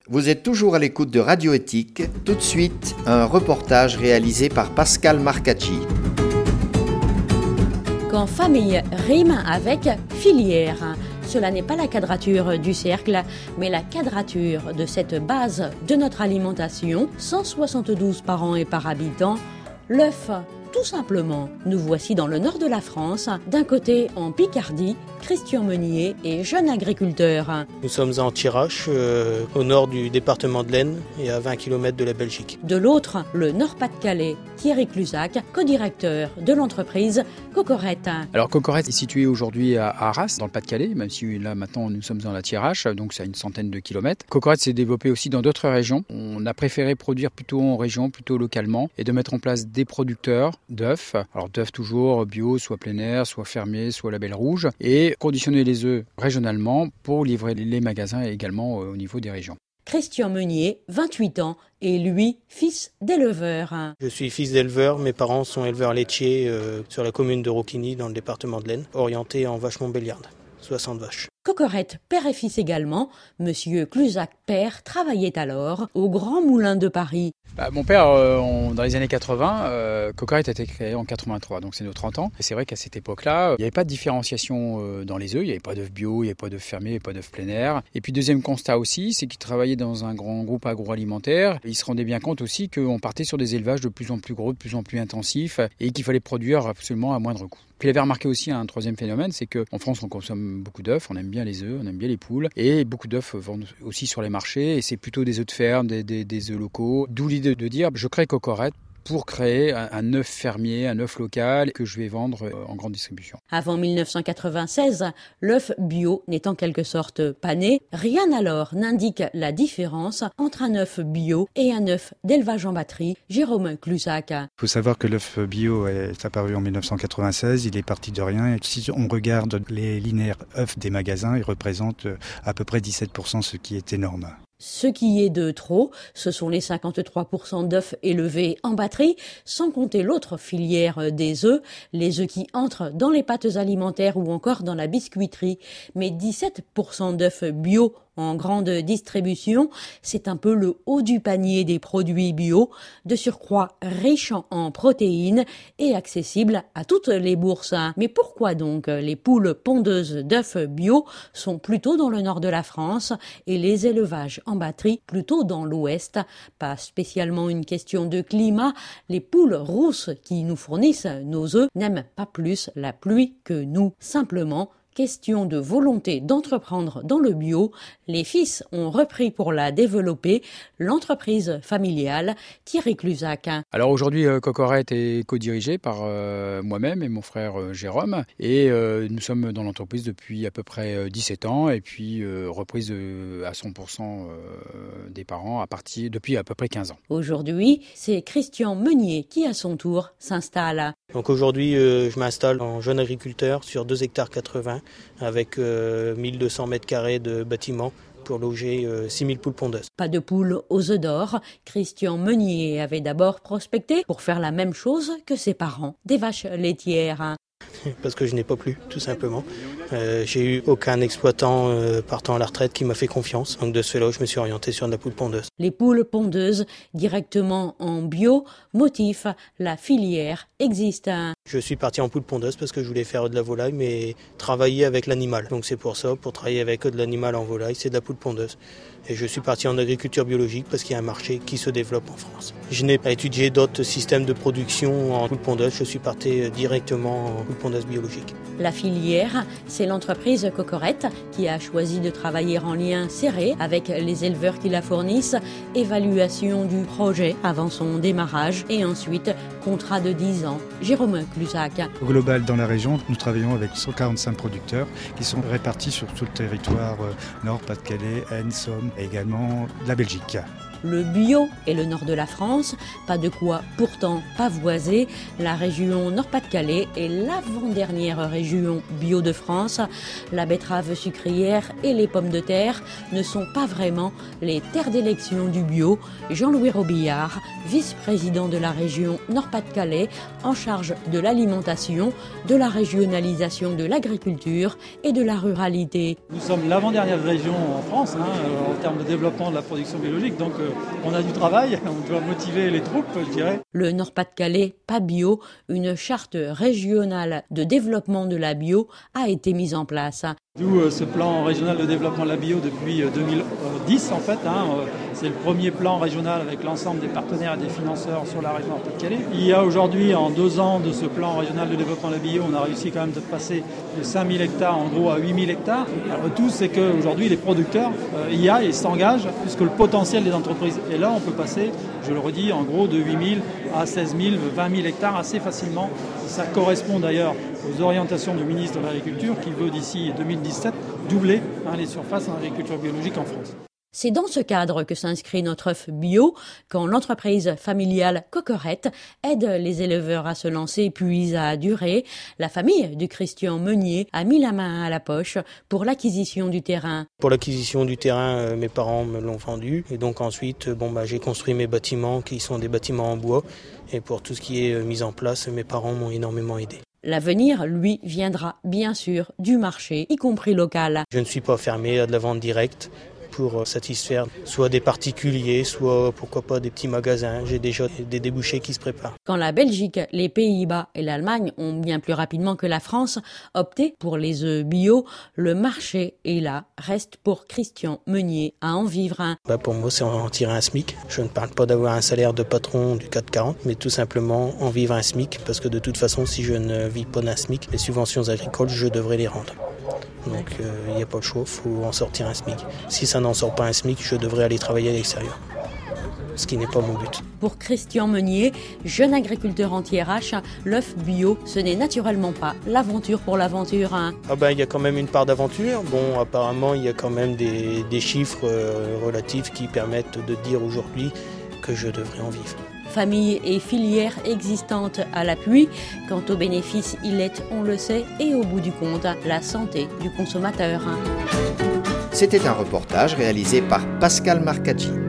Vous êtes toujours à l'écoute de Radio Éthique. Tout de suite, un reportage réalisé par Pascal Marcacci. Quand famille rime avec filière, cela n'est pas la quadrature du cercle, mais la quadrature de cette base de notre alimentation, 172 par an et par habitant, l'œuf. Tout simplement, nous voici dans le nord de la France, d'un côté en Picardie, Christian Meunier est jeune agriculteur. Nous sommes en Thiérache, au nord du département de l'Aisne et à 20 km de la Belgique. De l'autre, le Nord-Pas-de-Calais, Thierry Cluzac, co-directeur de l'entreprise Cocorette. Alors Cocorette est situé aujourd'hui à Arras, dans le Pas-de-Calais, même si là maintenant nous sommes dans la Thiérache, donc c'est à une centaine de kilomètres. Cocorette s'est développé aussi dans d'autres régions. On a préféré produire plutôt en région, plutôt localement, et de mettre en place des producteurs d'œufs. Alors d'œufs toujours bio, soit plein air, soit fermier, soit label rouge, et conditionner les œufs régionalement pour livrer les magasins et également au niveau des régions. Christian Meunier, 28 ans, et lui, fils d'éleveur. Je suis fils d'éleveur, mes parents sont éleveurs laitiers sur la commune de Roquigny dans le département de l'Aisne, orientés en vache montbéliarde, 60 vaches. Cocorette, père et fils également, Monsieur Cluzac père travaillait alors au Grand Moulin de Paris. Mon père, dans les années 80, Cocorette a été créé en 83, donc c'est nos 30 ans. Et c'est vrai qu'à cette époque-là, il n'y avait pas de différenciation dans les œufs, il n'y avait pas d'œufs bio, il n'y avait pas d'œufs fermiers, il n'y avait pas d'œufs plein air. Et puis deuxième constat aussi, c'est qu'il travaillait dans un grand groupe agroalimentaire. Il se rendait bien compte aussi qu'on partait sur des élevages de plus en plus gros, de plus en plus intensifs, et qu'il fallait produire absolument à moindre coût. Puis il avait remarqué aussi un troisième phénomène, c'est qu'en France on consomme beaucoup d'œufs, on aime bien les œufs, on aime bien les poules, et beaucoup d'œufs vendent aussi sur les marchés, et c'est plutôt des œufs de ferme, des œufs locaux. D'où l'idée de dire, je crée Cocorette pour créer un œuf fermier, un œuf local que je vais vendre en grande distribution. Avant 1996, l'œuf bio n'est en quelque sorte pas né. Rien alors n'indique la différence entre un œuf bio et un œuf d'élevage en batterie. Jérôme Cluzac. Il faut savoir que l'œuf bio est apparu en 1996, il est parti de rien. Et si on regarde les linéaires œufs des magasins, ils représentent à peu près 17%, ce qui est énorme. Ce qui est de trop, ce sont les 53% d'œufs élevés en batterie, sans compter l'autre filière des œufs, les œufs qui entrent dans les pâtes alimentaires ou encore dans la biscuiterie. Mais 17% d'œufs bio en grande distribution, c'est un peu le haut du panier des produits bio, de surcroît riches en protéines et accessibles à toutes les bourses. Mais pourquoi donc les poules pondeuses d'œufs bio sont plutôt dans le nord de la France et les élevages en batterie plutôt dans l'ouest? Pas spécialement une question de climat, les poules rousses qui nous fournissent nos œufs n'aiment pas plus la pluie que nous. Simplement, question de volonté d'entreprendre dans le bio, les fils ont repris pour la développer l'entreprise familiale Thierry Cluzac. Alors aujourd'hui, Cocorette est co-dirigée par moi-même et mon frère Jérôme, et nous sommes dans l'entreprise depuis à peu près 17 ans, et puis reprise à 100% des parents depuis à peu près 15 ans. Aujourd'hui, c'est Christian Meunier qui à son tour s'installe. Donc aujourd'hui, je m'installe en jeune agriculteur sur 2,80 hectares avec 1200 mètres carrés de bâtiments pour loger 6000 poules pondeuses. Pas de poules aux œufs d'or. Christian Meunier avait d'abord prospecté pour faire la même chose que ses parents, des vaches laitières. Parce que je n'ai pas plu, tout simplement. J'ai eu aucun exploitant partant à la retraite qui m'a fait confiance. Donc de ce fait-là, je me suis orienté sur de la poule pondeuse. Les poules pondeuses, directement en bio, motif, la filière existe. Je suis parti en poule pondeuse parce que je voulais faire de la volaille, mais travailler avec l'animal. Donc c'est pour ça, pour travailler avec de l'animal en volaille, c'est de la poule pondeuse. Et je suis parti en agriculture biologique parce qu'il y a un marché qui se développe en France. Je n'ai pas étudié d'autres systèmes de production en poule pondeuse, je suis parti directement en poule pondeuse biologique. La filière, c'est l'entreprise Cocorette qui a choisi de travailler en lien serré avec les éleveurs qui la fournissent, évaluation du projet avant son démarrage et ensuite contrat de 10 ans. Jérôme Cluzac. Au global, dans la région, nous travaillons avec 145 producteurs qui sont répartis sur tout le territoire Nord, Pas-de-Calais, Aisne, Somme et également la Belgique. le bio et le nord de la France, pas de quoi pourtant pavoiser. La région Nord-Pas-de-Calais est l'avant-dernière région bio de France. La betterave sucrière et les pommes de terre ne sont pas vraiment les terres d'élection du bio. Jean-Louis Robillard, vice-président de la région Nord-Pas-de-Calais, en charge de l'alimentation, de la régionalisation de l'agriculture et de la ruralité. Nous sommes l'avant-dernière région en France en termes de développement de la production biologique, donc on a du travail, on doit motiver les troupes, je dirais. Le Nord-Pas-de-Calais, pas bio, une charte régionale de développement de la bio a été mise en place. D'où ce plan régional de développement de la bio depuis 2010 en fait. C'est le premier plan régional avec l'ensemble des partenaires et des financeurs sur la région Nord-Pas-de-Calais. Il y a aujourd'hui, en 2 ans de ce plan régional de développement de la bio, on a réussi quand même de passer de 5000 hectares en gros à 8000 hectares. Le tout, c'est qu'aujourd'hui, les producteurs ils s'engagent puisque le potentiel des entreprises est là. On peut passer, je le redis, en gros de 8000 à 16 000, 20 000 hectares assez facilement. Ça correspond d'ailleurs aux orientations du ministre de l'Agriculture qui veut d'ici 2017 doubler les surfaces en agriculture biologique en France. C'est dans ce cadre que s'inscrit notre œuf bio, quand l'entreprise familiale Cocorette aide les éleveurs à se lancer puis à durer. La famille du Christian Meunier a mis la main à la poche pour l'acquisition du terrain. Pour l'acquisition du terrain, mes parents me l'ont vendu et donc ensuite j'ai construit mes bâtiments qui sont des bâtiments en bois et pour tout ce qui est mis en place, mes parents m'ont énormément aidé. L'avenir, lui, viendra bien sûr du marché, y compris local. Je ne suis pas fermé à de la vente directe pour satisfaire soit des particuliers, soit pourquoi pas des petits magasins. J'ai déjà des débouchés qui se préparent. Quand la Belgique, les Pays-Bas et l'Allemagne ont bien plus rapidement que la France opté pour les œufs bio, le marché est là, reste pour Christian Meunier à en vivre un. Pour moi, c'est en tirer un SMIC. Je ne parle pas d'avoir un salaire de patron du 440, mais tout simplement en vivre un SMIC, parce que de toute façon, si je ne vis pas d'un SMIC, les subventions agricoles, je devrais les rendre. Donc il n'y a pas le choix, il faut en sortir un SMIC. Si ça n'en sort pas un SMIC, je devrais aller travailler à l'extérieur. Ce qui n'est pas mon but. Pour Christian Meunier, jeune agriculteur anti-RH, l'œuf bio, ce n'est naturellement pas l'aventure pour l'aventure. Il y a quand même une part d'aventure. Bon, apparemment, il y a quand même des chiffres relatifs qui permettent de dire aujourd'hui que je devrais en vivre. Famille et filières existantes à l'appui. Quant aux bénéfices, il est, on le sait, et au bout du compte, la santé du consommateur. C'était un reportage réalisé par Pascal Marcaggi.